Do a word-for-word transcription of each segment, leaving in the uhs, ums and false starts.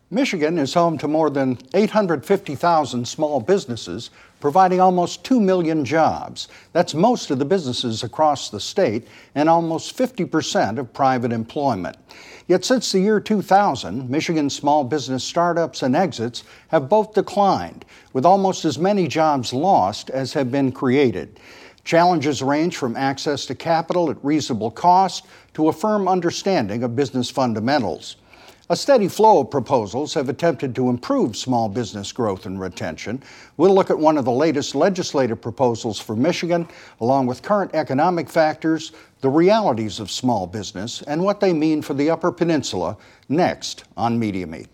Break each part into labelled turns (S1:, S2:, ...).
S1: Michigan is home to more than eight hundred fifty thousand small businesses, providing almost two million jobs. That's most of the businesses across the state and almost fifty percent of private employment. Yet since the year two thousand, Michigan's small business startups and exits have both declined, with almost as many jobs lost as have been created. Challenges range from access to capital at reasonable cost to a firm understanding of business fundamentals. A steady flow of proposals have attempted to improve small business growth and retention. We'll look at one of the latest legislative proposals for Michigan, along with current economic factors, the realities of small business, and what they mean for the Upper Peninsula, next on Media Meet.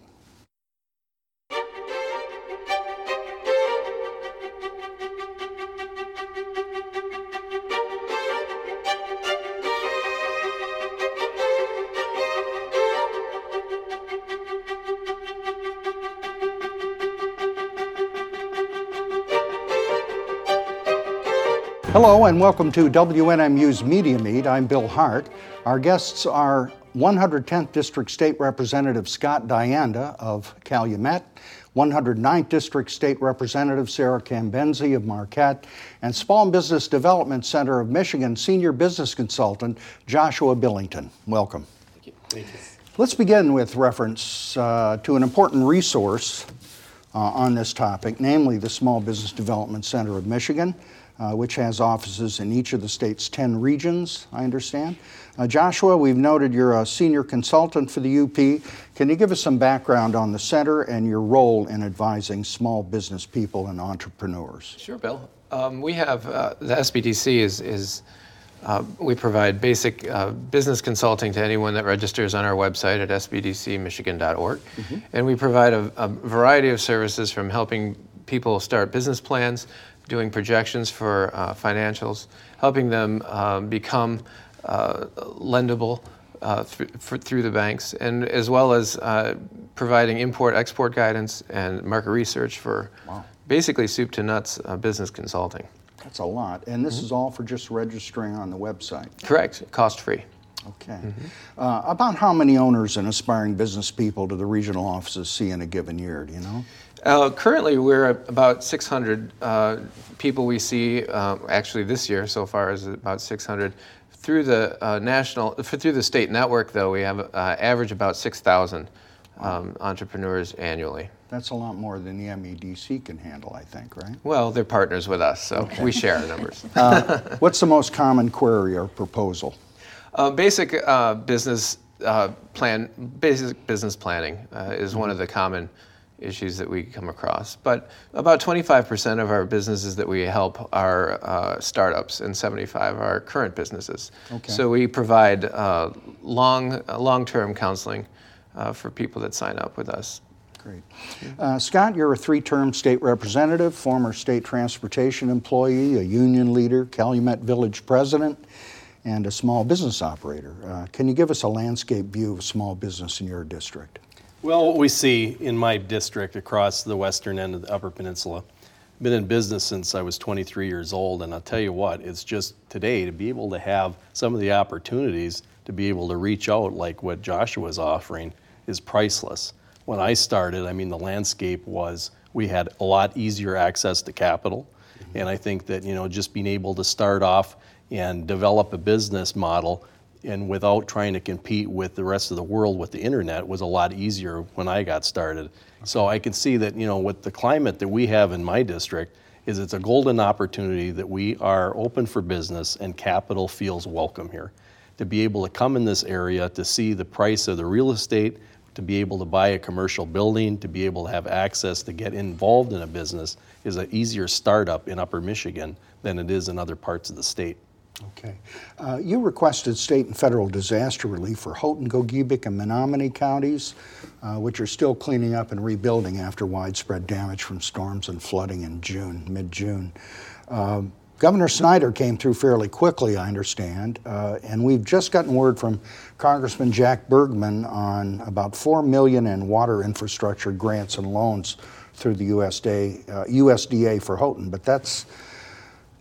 S1: Hello and welcome to W N M U's Media Meet. I'm Bill Hart. Our guests are one hundred tenth District State Representative Scott Dianda of Calumet, one hundred ninth District State Representative Sarah Cambenzi of Marquette, and Small Business Development Center of Michigan Senior Business Consultant Joshua Billington. Welcome.
S2: Thank you. Thank you.
S1: Let's begin with reference uh, to an important resource uh, on this topic, namely the Small Business Development Center of Michigan, Uh, which has offices in each of the state's ten regions, I understand. Uh, Joshua, we've noted you're a senior consultant for the U P. Can you give us some background on the center and your role in advising small business people and entrepreneurs?
S2: Sure, Bill. Um, we have, uh, the S B D C is, is uh, we provide basic uh, business consulting to anyone that registers on our website at s b d c michigan dot org. Mm-hmm. And we provide a, a variety of services from helping people start business plans, doing projections for uh, financials, helping them uh, become uh, lendable uh, th- for, through the banks, and as well as uh, providing import-export guidance and market research for wow. basically soup to nuts uh, business consulting.
S1: That's a lot. And this mm-hmm. is all for just registering on the website?
S2: Correct. Cost-free.
S1: Okay. Mm-hmm. Uh, about how many owners and aspiring business people do the regional offices see in a given year, do you know?
S2: Uh, currently, we're at about six hundred uh, people we see, uh, actually this year so far is about six hundred. Through the uh, national, through the state network though, we have uh, average about six thousand um, entrepreneurs annually.
S1: That's a lot more than the M E D C can handle, I think, right?
S2: Well, they're partners with us, so okay. we share our numbers.
S1: uh, what's the most common query or proposal?
S2: Uh, basic uh, business uh, plan, basic business planning uh, is mm-hmm. one of the common issues that we come across. But about twenty-five percent of our businesses that we help are uh, startups, and seventy-five are current businesses. Okay. So we provide uh, long, uh, long-term counseling uh, for people that sign up with us.
S1: Great. Uh, Scott, you're a three-term state representative, former state transportation employee, a union leader, Calumet Village president, and a small business operator. Uh, can you give us a landscape view of small business in your district?
S3: Well, what we see in my district across the western end of the Upper Peninsula, I've been in business since I was twenty-three years old, and I'll tell you what, it's just today to be able to have some of the opportunities to be able to reach out like what Joshua was offering is priceless. When I started, I mean, the landscape was, we had a lot easier access to capital, mm-hmm. and I think that, you know, just being able to start off and develop a business model and without trying to compete with the rest of the world with the internet was a lot easier when I got started. Okay. So I can see that, you know, with the climate that we have in my district, is it's a golden opportunity that we are open for business and capital feels welcome here. To be able to come in this area, to see the price of the real estate, to be able to buy a commercial building, to be able to have access to get involved in a business is an easier startup in Upper Michigan than it is in other parts of the state.
S1: Okay. Uh, you requested state and federal disaster relief for Houghton, Gogebic, and Menominee counties, uh, which are still cleaning up and rebuilding after widespread damage from storms and flooding in June, mid-June. Uh, Governor Snyder came through fairly quickly, I understand, uh, and we've just gotten word from Congressman Jack Bergman on about four million dollars in water infrastructure grants and loans through the U S D A, uh, U S D A for Houghton, but that's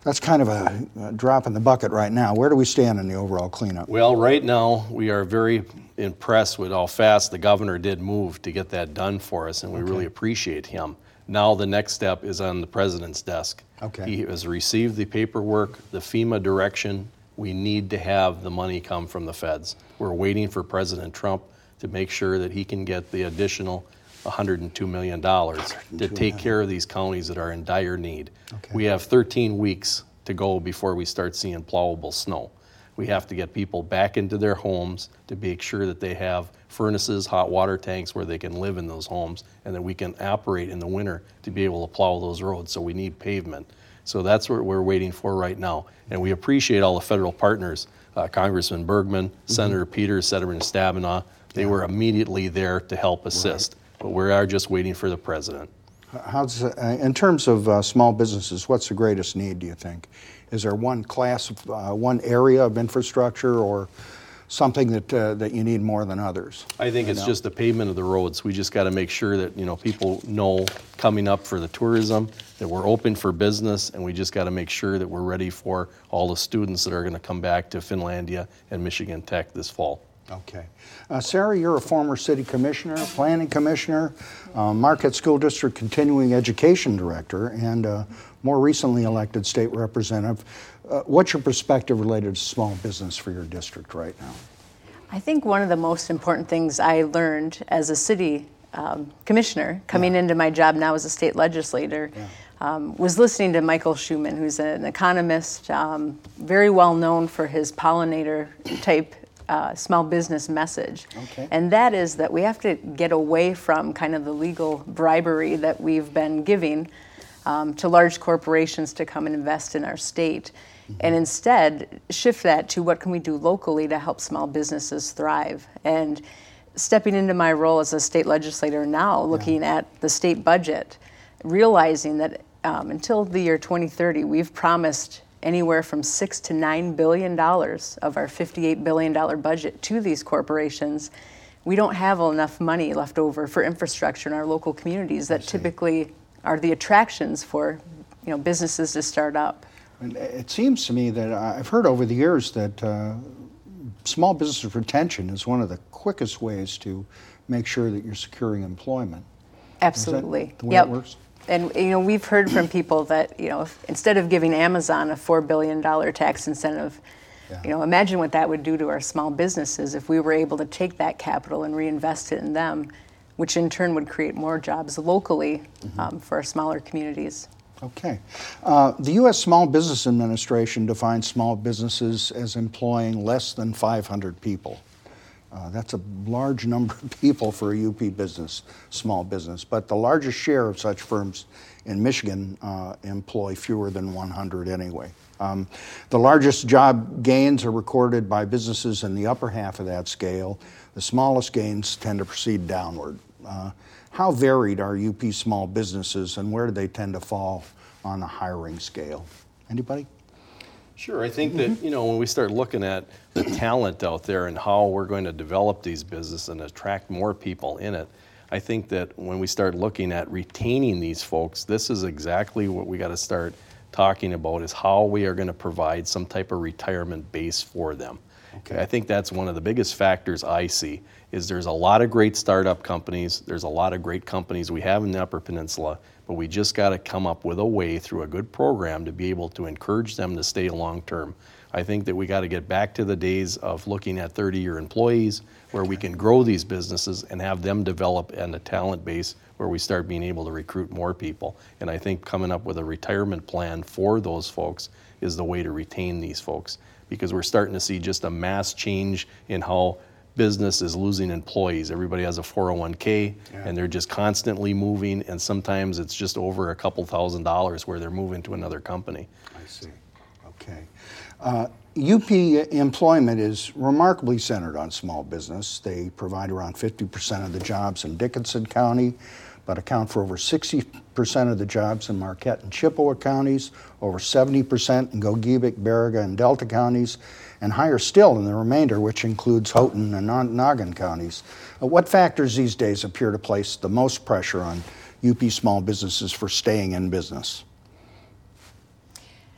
S1: That's kind of a, a drop in the bucket right now. Where do we stand in the overall cleanup?
S3: Well, right now, we are very impressed with how fast the governor did move to get that done for us, and we
S1: Okay.
S3: really appreciate him. Now the next step is on the president's desk.
S1: Okay.
S3: He has received the paperwork, the FEMA direction. We need to have the money come from the feds. We're waiting for President Trump to make sure that he can get the additional one hundred two million dollars to take care of these counties that are in dire need.
S1: Okay.
S3: We have thirteen weeks to go before we start seeing plowable snow. We have to get people back into their homes to make sure that they have furnaces, hot water tanks where they can live in those homes, and that we can operate in the winter to be able to plow those roads. So we need pavement. So that's what we're waiting for right now. And we appreciate all the federal partners, uh, Congressman Bergman, mm-hmm. Senator Peters, Senator Stabenow. They yeah. were immediately there to help assist. Right. But we are just waiting for the president.
S1: How's, uh, in terms of uh, small businesses, what's the greatest need, do you think? Is there one class, of, uh, one area of infrastructure or something that uh, that you need more than others?
S3: I think it's know? just the pavement of the roads. We just got to make sure that, you know, people know coming up for the tourism that we're open for business, and we just got to make sure that we're ready for all the students that are going to come back to Finlandia and Michigan Tech this fall.
S1: Okay. Uh, Sarah, you're a former city commissioner, planning commissioner, uh, Marquette School District continuing education director, and uh, more recently elected state representative. Uh, what's your perspective related to small business for your district right now?
S4: I think one of the most important things I learned as a city um, commissioner, coming yeah. into my job now as a state legislator, yeah. um, was listening to Michael Schuman, who's an economist, um, very well known for his pollinator type Uh, small business message.
S1: Okay.
S4: And that is that we have to get away from kind of the legal bribery that we've been giving um, to large corporations to come and invest in our state, mm-hmm. and instead shift that to what can we do locally to help small businesses thrive. And stepping into my role as a state legislator now, looking yeah. at the state budget, realizing that um, until the year twenty thirty, we've promised anywhere from six to nine billion dollars of our fifty-eight billion dollars budget to these corporations. We don't have enough money left over for infrastructure in our local communities that typically are the attractions for, you know, businesses to start up.
S1: And it seems to me that I've heard over the years that uh, small business retention is one of the quickest ways to make sure that you're securing employment.
S4: Absolutely.
S1: Is that the way
S4: yep.
S1: it works?
S4: And, you know, we've heard from people that, you know, if, instead of giving Amazon a four billion dollars tax incentive, yeah. you know, imagine what that would do to our small businesses if we were able to take that capital and reinvest it in them, which in turn would create more jobs locally mm-hmm. um, for our smaller communities.
S1: Okay. Uh, the U S Small Business Administration defines small businesses as employing less than five hundred people. Uh, that's a large number of people for a U P business, small business. But the largest share of such firms in Michigan uh, employ fewer than one hundred anyway. Um, the largest job gains are recorded by businesses in the upper half of that scale. The smallest gains tend to proceed downward. Uh, how varied are U P small businesses, and where do they tend to fall on the hiring scale? Anybody?
S3: Sure. I think that, you know, when we start looking at the talent out there and how we're going to develop these businesses and attract more people in it, I think that when we start looking at retaining these folks, this is exactly what we got to start talking about, is how we are going to provide some type of retirement base for them. Okay. I think that's one of the biggest factors I see, is there's a lot of great startup companies, there's a lot of great companies we have in the Upper Peninsula, but we just got to come up with a way through a good program to be able to encourage them to stay long term. I think that we got to get back to the days of looking at thirty-year employees where we can grow these businesses and have them develop in a talent base where we start being able to recruit more people. And I think coming up with a retirement plan for those folks is the way to retain these folks, because we're starting to see just a mass change in how business is losing employees. Everybody has a four oh one k, yeah. and they're just constantly moving, and sometimes it's just over a couple thousand dollars where they're moving to another company.
S1: I see. Okay. Uh, U P employment is remarkably centered on small business. They provide around fifty percent of the jobs in Dickinson County, but account for over sixty percent of the jobs in Marquette and Chippewa counties, over seventy percent in Gogebic, Baraga, and Delta counties, and higher still in the remainder, which includes Houghton and Noggin counties. Uh, what factors these days appear to place the most pressure on U P small businesses for staying in business?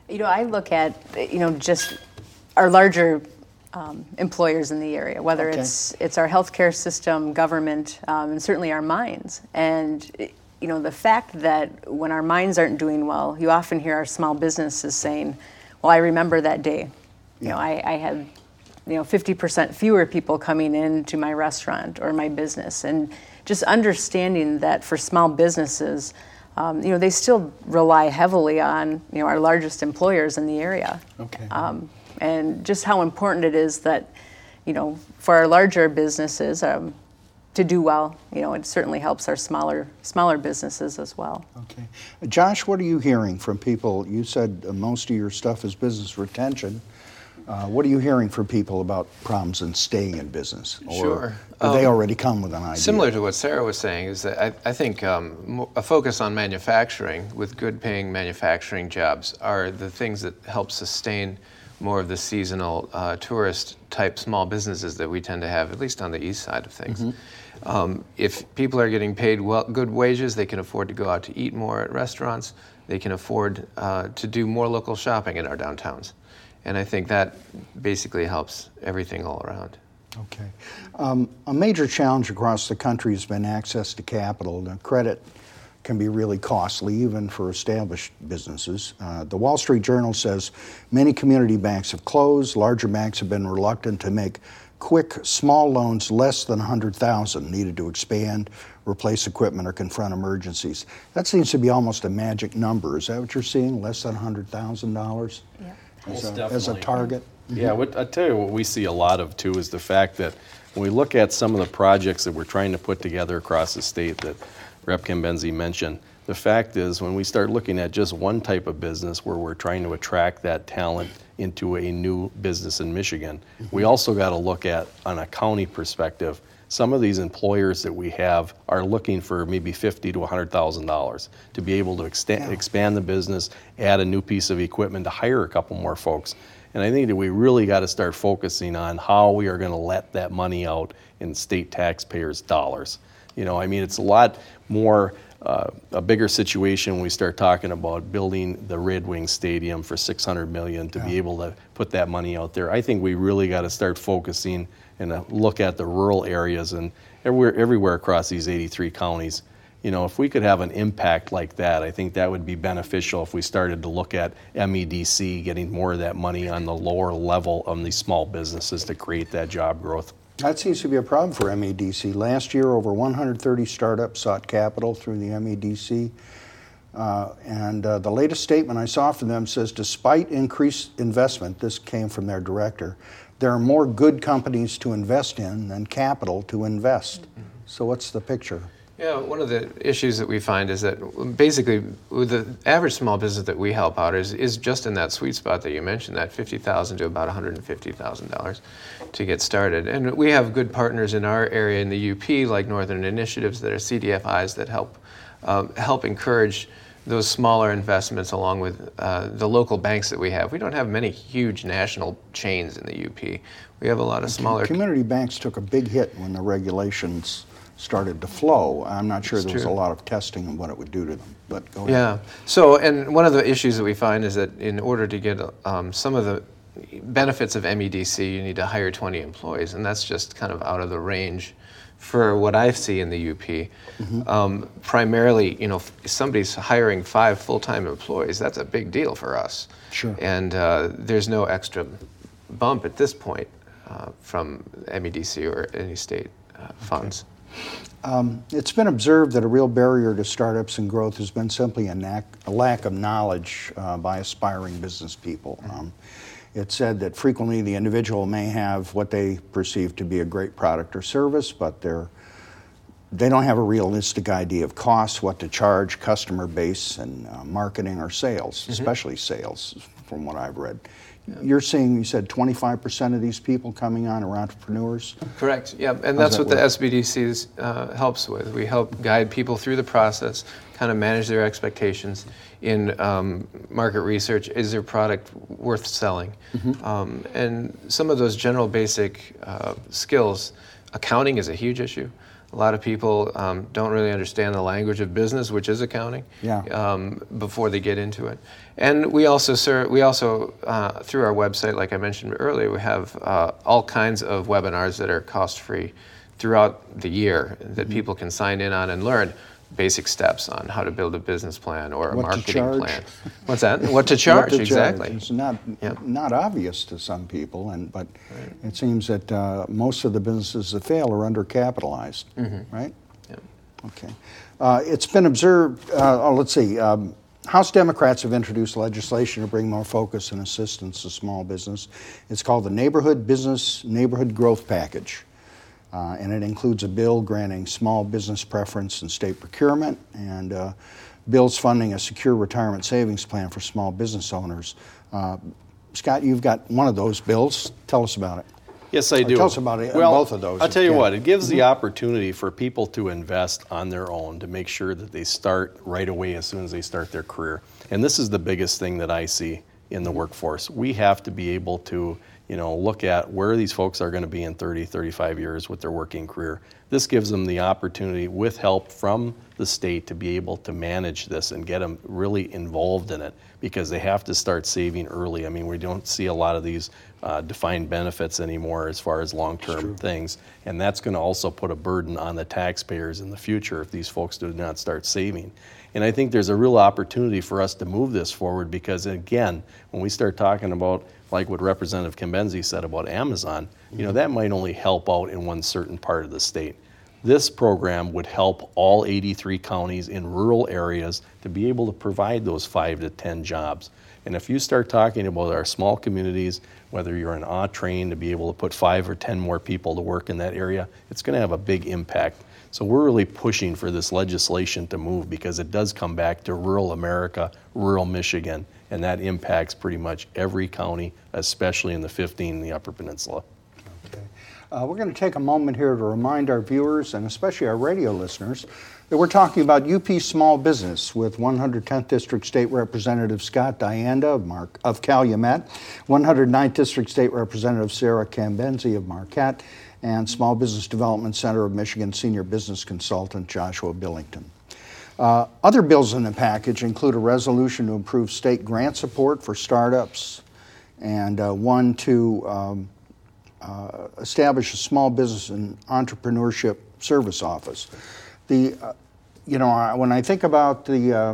S4: You know, I look at, you know, just our larger um, employers in the area, whether
S1: Okay.
S4: it's it's our healthcare system, government, um, and certainly our mines. And, you know, the fact that when our mines aren't doing well, you often hear our small businesses saying, well, I remember that day. You know, I, I had, you know, fifty percent fewer people coming into my restaurant or my business. And just understanding that for small businesses, um, you know, they still rely heavily on, you know, our largest employers in the area.
S1: Okay.
S4: Um, and just how important it is that, you know, for our larger businesses um, to do well, you know, it certainly helps our smaller smaller businesses as well.
S1: Okay. Josh, what are you hearing from people? You said uh, most of your stuff is business retention. Uh, what are you hearing from people about problems in staying in business? Or
S2: Sure.
S1: do they
S2: Um,
S1: already come with an idea?
S2: Similar to what Sarah was saying, is that I, I think um, mo- a focus on manufacturing with good paying manufacturing jobs are the things that help sustain more of the seasonal uh, tourist type small businesses that we tend to have, at least on the east side of things. Mm-hmm. Um, if people are getting paid well, good wages, they can afford to go out to eat more at restaurants. They can afford uh, to do more local shopping in our downtowns. And I think that basically helps everything all around.
S1: Okay. Um, a major challenge across the country has been access to capital. Now, credit can be really costly, even for established businesses. Uh, the Wall Street Journal says many community banks have closed. Larger banks have been reluctant to make quick, small loans less than one hundred thousand dollars needed to expand, replace equipment, or confront emergencies. That seems to be almost a magic number. Is that what you're seeing, less than one hundred thousand dollars?
S4: Yeah.
S1: As
S3: Most
S1: a, as a
S3: definitely.
S1: target?
S3: Yeah, what, I tell you what we see a lot of too is the fact that when we look at some of the projects that we're trying to put together across the state that Rep Kimbenzi mentioned, the fact is when we start looking at just one type of business where we're trying to attract that talent into a new business in Michigan, we also got to look at, on a county perspective, some of these employers that we have are looking for maybe fifty to one hundred thousand dollars to be able to extend,
S1: Yeah.
S3: expand the business, add a new piece of equipment, to hire a couple more folks. And I think that we really got to start focusing on how we are going to let that money out in state taxpayers' dollars. You know, I mean, it's a lot more, uh, a bigger situation when we start talking about building the Red Wing Stadium for six hundred million dollars to be able to put that money out there. I think we really got to start focusing and uh, look at the rural areas and everywhere, everywhere across these eighty-three counties. You know, if we could have an impact like that, I think that would be beneficial if we started to look at M E D C, getting more of that money on the lower level of these small businesses to create that job growth.
S1: That seems to be a problem for M E D C. Last year, over one hundred thirty startups sought capital through the M E D C. Uh, and uh, the latest statement I saw from them says, despite increased investment, this came from their director, there are more good companies to invest in than capital to invest. Mm-hmm. So what's the picture?
S2: Yeah, one of the issues that we find is that basically with the average small business that we help out is, is just in that sweet spot that you mentioned, that fifty thousand dollars to about one hundred fifty thousand dollars to get started. And we have good partners in our area in the U P, like Northern Initiatives, that are C D F Is that help um, help encourage those smaller investments along with uh, the local banks that we have. We don't have many huge national chains in the U P. We have a lot of smaller...
S1: Community banks took a big hit when the regulations started to flow. I'm not sure
S2: It's
S1: there was a
S2: true.
S1: lot of testing of what it would do to them, but go ahead.
S2: Yeah. So, and one of the issues that we find is that in order to get um, some of the benefits of M E D C, you need to hire twenty employees, and that's just kind of out of the range for what I see in the U P. Mm-hmm. Um, primarily, you know, if somebody's hiring five full-time employees, that's a big deal for us.
S1: Sure.
S2: And uh, there's no extra bump at this point uh, from M E D C or any state uh, funds.
S1: Um, it's been observed that a real barrier to startups and growth has been simply a, knack, a lack of knowledge uh, by aspiring business people. Um, it's said that frequently the individual may have what they perceive to be a great product or service, but they're, they don't have a realistic idea of costs, what to charge, customer base, and uh, marketing or sales, mm-hmm. especially sales, from what I've read. Yeah. You're saying, you said twenty-five percent of these people coming on are entrepreneurs?
S2: Correct, yeah, and
S1: How's
S2: that's
S1: that
S2: what the
S1: work?
S2: S B D C uh, helps with. We help guide people through the process, kind of manage their expectations in um, market research. Is their product worth selling? Mm-hmm. Um, and some of those general basic uh, skills, accounting is a huge issue. A lot of people um, don't really understand the language of business, which is accounting,
S1: Yeah.
S2: um, before they get into it. And we also serve, we also, uh, through our website, like I mentioned earlier, we have uh, all kinds of webinars that are cost-free throughout the year that people can sign in on and learn basic steps on how to build a business plan or a
S1: What to
S2: marketing
S1: charge.
S2: plan. What's that? What to charge,
S1: What to
S2: exactly.
S1: charge. It's not,
S2: Yep.
S1: not obvious to some people, and but it seems that uh, most of the businesses that fail are undercapitalized, right?
S2: Yep.
S1: Okay. Uh, it's been observed, uh, oh, let's see, um, House Democrats have introduced legislation to bring more focus and assistance to small business. It's called the Neighborhood Business Neighborhood Growth Package. Uh, and it includes a bill granting small business preference in state procurement and uh, bills funding a secure retirement savings plan for small business owners. Uh, Scott, you've got one of those bills. Tell us about it.
S3: Yes, I
S1: Or
S3: do.
S1: tell us about it,
S3: well,
S1: both of those.
S3: I'll tell you
S1: Yeah.
S3: what, it gives the opportunity for people to invest on their own to make sure that they start right away as soon as they start their career. And this is the biggest thing that I see in the workforce. We have to be able to, you know, look at where these folks are going to be in thirty, thirty-five years with their working career. This gives them the opportunity, with help from the state, to be able to manage this and get them really involved in it, because they have to start saving early. I mean, we don't see a lot of these uh, defined benefits anymore as far as long-term things, and that's going to also put a burden on the taxpayers in the future if these folks do not start saving. And I think there's a real opportunity for us to move this forward, because again, when we start talking about, like what Representative Kimbenzi said about Amazon, you know, that might only help out in one certain part of the state. This program would help all eighty-three counties in rural areas to be able to provide those five to ten jobs. And if you start talking about our small communities, whether you're an A train to be able to put five or ten more people to work in that area, it's going to have a big impact. So we're really pushing for this legislation to move, because it does come back to rural America, rural Michigan, and that impacts pretty much every county, especially in the fifteen in the Upper Peninsula.
S1: Okay. Uh, we're going to take a moment here to remind our viewers, and especially our radio listeners, that we're talking about U P Small Business with one hundred tenth District State Representative Scott Dianda of, Mar- of Calumet, one hundred ninth District State Representative Sarah Kimbenzi of Marquette, and Small Business Development Center of Michigan Senior Business Consultant Joshua Billington. Uh, other bills in the package include a resolution to improve state grant support for startups, and uh, one to um, uh, establish a small business and entrepreneurship service office. The, uh, you know, I- when I think about the, uh,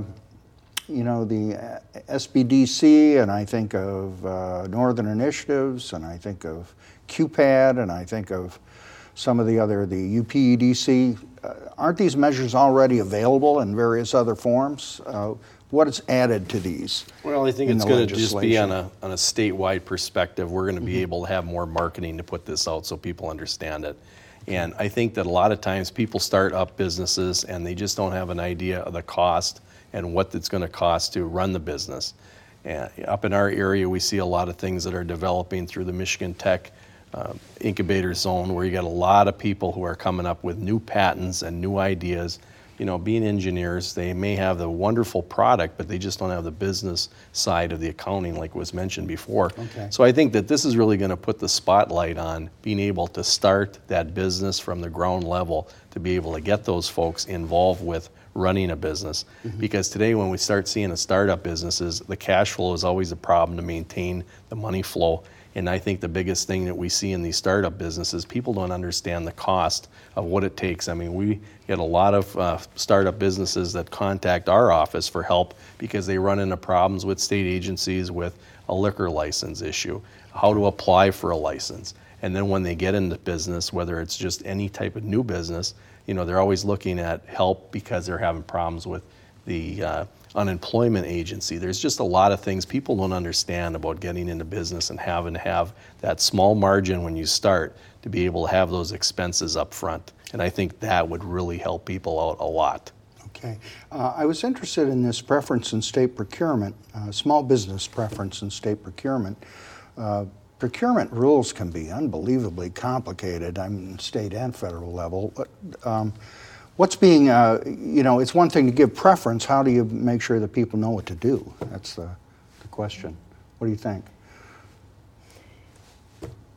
S1: you know, the uh, S B D C, and I think of uh, Northern Initiatives, and I think of Q P A D, and I think of some of the other, the U P E D C, uh, aren't these measures already available in various other forms? Uh, what is added to these?
S3: Well, I think
S1: in
S3: it's
S1: the
S3: going to just be
S1: legislation?
S3: on a, on a statewide perspective. We're going to be able to have more marketing to put this out so people understand it. And I think that a lot of times people start up businesses and they just don't have an idea of the cost and what it's going to cost to run the business. And up in our area, we see a lot of things that are developing through the Michigan Tech uh, Incubator Zone, where you got a lot of people who are coming up with new patents and new ideas. You know, being engineers, they may have the wonderful product, but they just don't have the business side of the accounting, like was mentioned before.
S1: Okay.
S3: So I think that this is really going to put the spotlight on being able to start that business from the ground level, to be able to get those folks involved with running a business. Mm-hmm. Because today, when we start seeing the startup businesses, the cash flow is always a problem to maintain the money flow. And I think the biggest thing that we see in these startup businesses, people don't understand the cost of what it takes. I mean, we get a lot of uh, startup businesses that contact our office for help because they run into problems with state agencies with a liquor license issue, how to apply for a license. And then when they get into business, whether it's just any type of new business, you know, they're always looking at help because they're having problems with the uh, unemployment agency. There's just a lot of things people don't understand about getting into business and having to have that small margin when you start to be able to have those expenses up front. And I think that would really help people out a lot.
S1: Okay. Uh, I was interested in this preference in state procurement, uh, small business preference in state procurement. Uh, procurement rules can be unbelievably complicated, I mean, state and federal level. But, um, what's being, uh, you know, it's one thing to give preference. How do you make sure that people know what to do? That's the, the question. What do you think?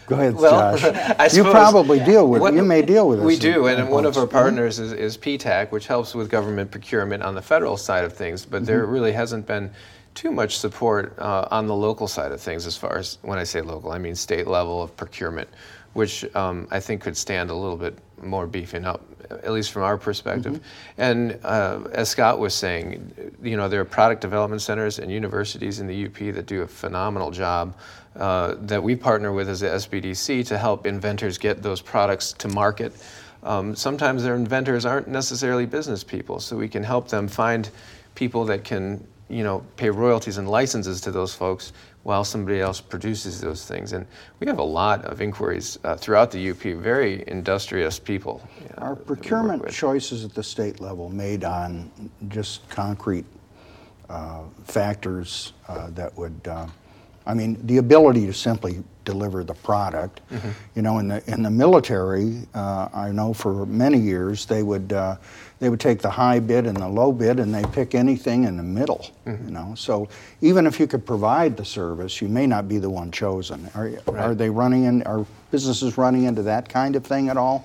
S1: Go ahead,
S2: Well,
S1: Josh.
S2: I
S1: You
S2: suppose-
S1: probably deal with,
S2: What-
S1: you may deal with this.
S2: We
S1: in-
S2: do, and
S1: in
S2: one of our
S1: Bronx.
S2: partners is, is P TAC, which helps with government procurement on the federal side of things, but there really hasn't been too much support uh, on the local side of things as far as, when I say local, I mean state level of procurement, which um, I think could stand a little bit more beefing up, at least from our perspective. And uh, as Scott was saying, you know, there are product development centers and universities in the U P that do a phenomenal job uh, that we partner with as the S B D C to help inventors get those products to market. Um, sometimes their inventors aren't necessarily business people, so we can help them find people that can, you know, pay royalties and licenses to those folks while somebody else produces those things. And we have a lot of inquiries uh, throughout the U P, very industrious people. you know,
S1: Are
S2: that we work
S1: procurement
S2: with.
S1: choices at the state level made on just concrete uh, factors uh, that would, uh, I mean, the ability to simply deliver the product?
S2: Mm-hmm.
S1: You know, in the in the military, uh, I know for many years they would uh, they would take the high bid and the low bid, and they pick anything in the middle.
S2: Mm-hmm.
S1: You know, so even if you could provide the service, you may not be the one chosen. Are are they running in? Are businesses running into that kind of thing at all?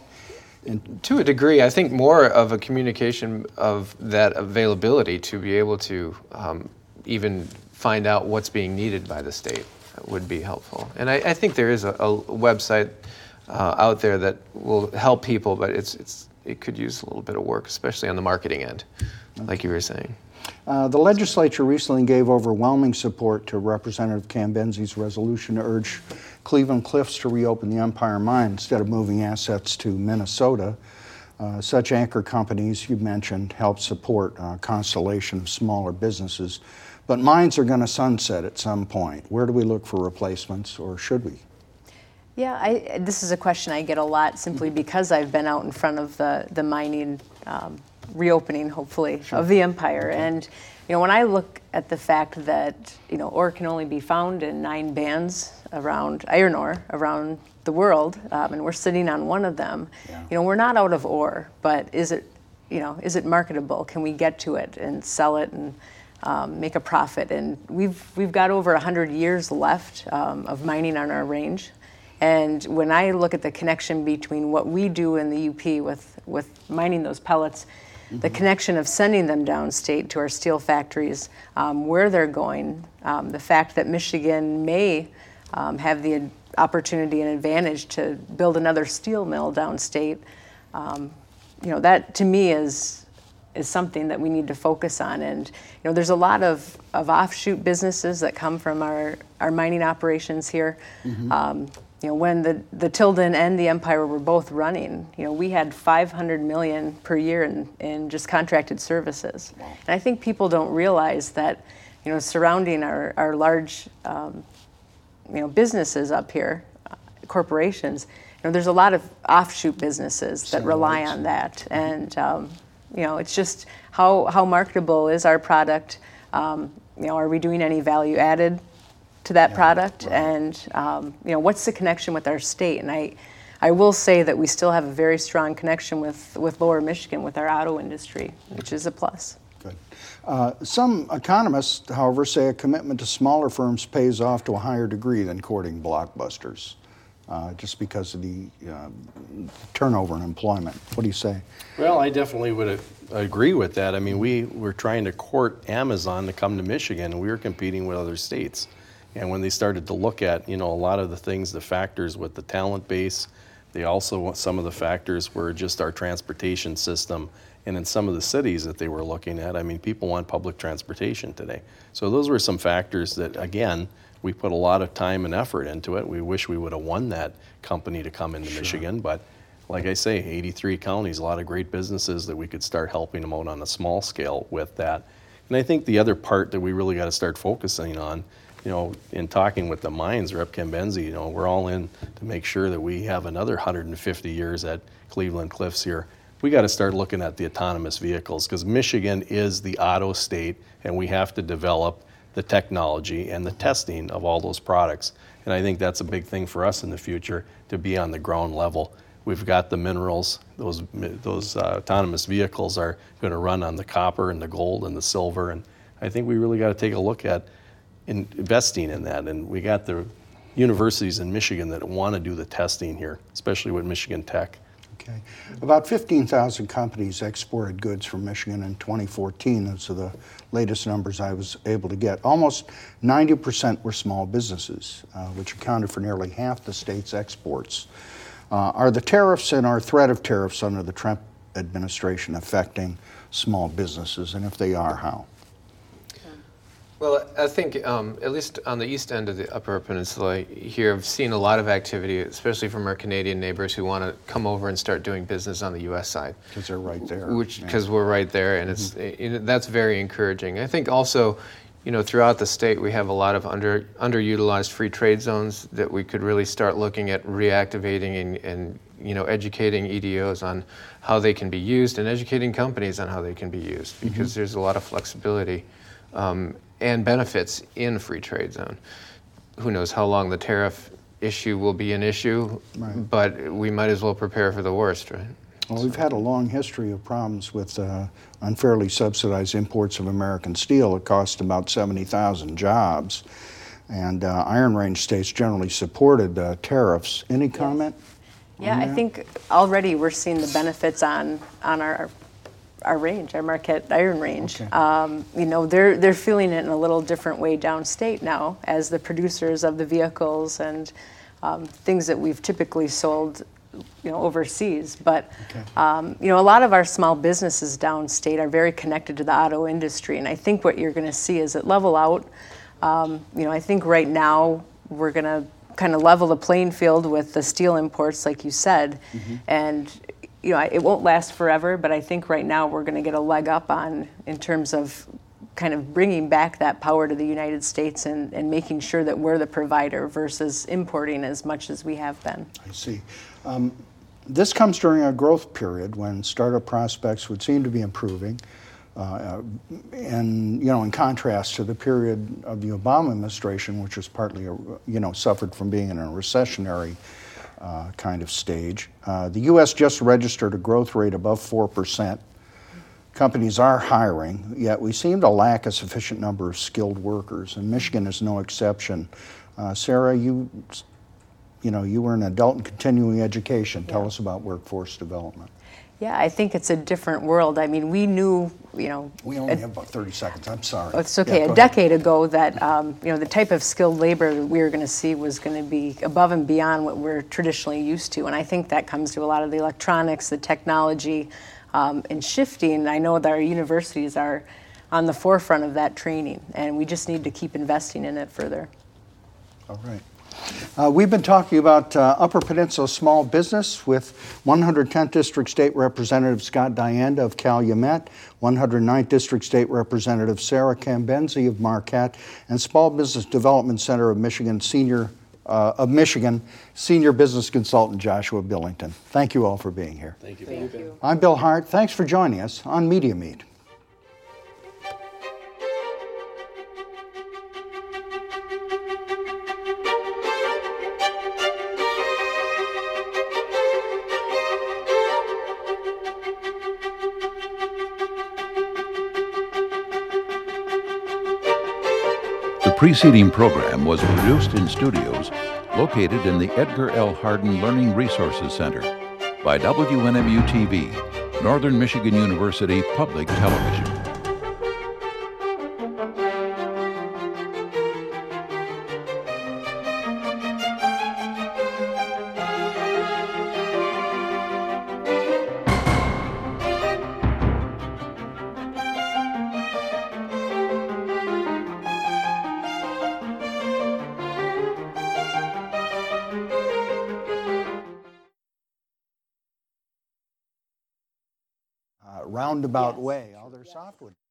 S2: To a degree, I think more of a communication of that availability to be able to um, even find out what's being needed by the state would be helpful. And I, I think there is a, a website uh, out there that will help people, but it's it's it could use a little bit of work, especially on the marketing end, like you were saying.
S1: Uh, the legislature recently gave overwhelming support to Representative Cambenzi's resolution to urge Cleveland Cliffs to reopen the Empire Mine instead of moving assets to Minnesota. Uh, such anchor companies you mentioned help support a constellation of smaller businesses, but mines are going to sunset at some point. Where do we look for replacements, or should we?
S4: Yeah, I, this is a question I get a lot simply because I've been out in front of the, the mining um, reopening, hopefully, of the Empire. And, you know, when I look at the fact that, you know, ore can only be found in nine bands around, iron ore, around the world, um, and we're sitting on one of them,
S1: Yeah.
S4: you know, we're not out of ore, but is it, you know, is it marketable? Can we get to it and sell it and um, make a profit? And we've, we've got over one hundred years left um, of mining on our range. And when I look at the connection between what we do in the U P with, with mining those pellets, mm-hmm. the connection of sending them downstate to our steel factories, um, where they're going, um, the fact that Michigan may um, have the opportunity and advantage to build another steel mill downstate, um, you know, that to me is is something that we need to focus on. And you know, there's a lot of, of offshoot businesses that come from our, our mining operations here. Mm-hmm. Um, You know, when the, the Tilden and the Empire were both running, you know, we had five hundred million per year in, in just contracted services. Wow. And I think people don't realize that, you know, surrounding our, our large, um, you know, businesses up here, uh, corporations, you know, there's a lot of offshoot businesses that rely on that. And, um, you know, it's just how, how marketable is our product? Um, you know, are we doing any value added to that yeah, product, right. and um, you know, what's the connection with our state? And I, I will say that we still have a very strong connection with, with Lower Michigan, with our auto industry, which is a plus.
S1: Good. Uh, some economists, however, say a commitment to smaller firms pays off to a higher degree than courting blockbusters, uh, just because of the uh, turnover in employment. What do you say?
S3: Well, I definitely would agree with that. I mean, we were trying to court Amazon to come to Michigan, and we were competing with other states. And when they started to look at, you know, a lot of the things, the factors with the talent base, they also, some of the factors were just our transportation system. And in some of the cities that they were looking at, I mean, people want public transportation today. So those were some factors that, again, we put a lot of time and effort into it. We wish we would have won that company to come into sure. Michigan. But like I say, eighty-three counties, a lot of great businesses that we could start helping them out on a small scale with that. And I think the other part that we really got to start focusing on, you know, in talking with the mines, Rep Cambenzi, you know, we're all in to make sure that we have another one hundred fifty years at Cleveland Cliffs here. We got to start looking at the autonomous vehicles, because Michigan is the auto state, and we have to develop the technology and the testing of all those products. And I think that's a big thing for us in the future, to be on the ground level. We've got the minerals. Those those uh, autonomous vehicles are going to run on the copper and the gold and the silver. And I think we really got to take a look at in investing in that. And we got the universities in Michigan that want to do the testing here, especially with Michigan Tech.
S1: Okay. About fifteen thousand companies exported goods from Michigan in twenty fourteen. Those are the latest numbers I was able to get. Almost ninety percent were small businesses, uh, which accounted for nearly half the state's exports. Uh, are the tariffs and our threat of tariffs under the Trump administration affecting small businesses, and if they are, how?
S2: Well, I think um, at least on the east end of the Upper Peninsula here, I've seen a lot of activity, especially from our Canadian neighbors who want to come over and start doing business on the U S side.
S1: Because they're right there.
S2: Which,
S1: yeah.
S2: because we're right there, and it's it, that's very encouraging. I think also, you know, throughout the state we have a lot of under underutilized free trade zones that we could really start looking at reactivating and, and you know, educating E D Os on how they can be used and educating companies on how they can be used, because mm-hmm. there's a lot of flexibility. Um, and benefits in free trade zone. Who knows how long the tariff issue will be an issue, right. but we might as well prepare for the worst, right?
S1: Well, we've had a long history of problems with uh, unfairly subsidized imports of American steel. It cost about seventy thousand jobs, and uh, Iron Range states generally supported uh, tariffs. Any comment?
S4: Yeah, I think already we're seeing the benefits on, on our our range, our Marquette Iron Range.
S1: Okay.
S4: Um, you know, they're they're feeling it in a little different way downstate now as the producers of the vehicles and um, things that we've typically sold, you know, overseas. But
S1: okay.
S4: um, you know, a lot of our small businesses downstate are very connected to the auto industry, and I think what you're going to see is it level out. Um, you know, I think right now we're going to kind of level the playing field with the steel imports, like you said, mm-hmm. and you know, it won't last forever, but I think right now we're going to get a leg up on in terms of kind of bringing back that power to the United States and, and making sure that we're the provider versus importing as much as we have been.
S1: I see. Um, this comes during a growth period when startup prospects would seem to be improving, uh, and you know, in contrast to the period of the Obama administration, which was partly, a, you know, suffered from being in a recessionary Uh, kind of stage. Uh, the U S just registered a growth rate above four percent. Companies are hiring, yet we seem to lack a sufficient number of skilled workers, and Michigan is no exception. Uh, Sarah, you, you know, you were in adult and continuing education. Tell
S4: yeah.
S1: us about workforce development.
S4: Yeah, I think it's a different world. I mean, we knew, you know...
S1: We only a, have about thirty seconds. I'm sorry.
S4: Oh, it's okay.
S1: Yeah,
S4: a decade ahead. ago that, um, you know, the type of skilled labor we were going to see was going to be above and beyond what we're traditionally used to. And I think that comes to a lot of the electronics, the technology, um, and shifting. I know that our universities are on the forefront of that training, and we just need to keep investing in it further.
S1: All right. Uh, we've been talking about uh, Upper Peninsula small business with one hundred tenth District State Representative Scott Dianda of Calumet, one hundred ninth District State Representative Sarah Cambenzi of Marquette, and Small Business Development Center of Michigan Senior uh, of Michigan Senior Business Consultant Joshua Billington. Thank you all for being here.
S3: Thank you.
S4: Thank you.
S1: I'm Bill Hart. Thanks for joining us on Media Meet.
S5: The preceding program was produced in studios located in the Edgar L. Hardin Learning Resources Center by W N M U T V, Northern Michigan University Public Television.
S1: Roundabout way. All their software.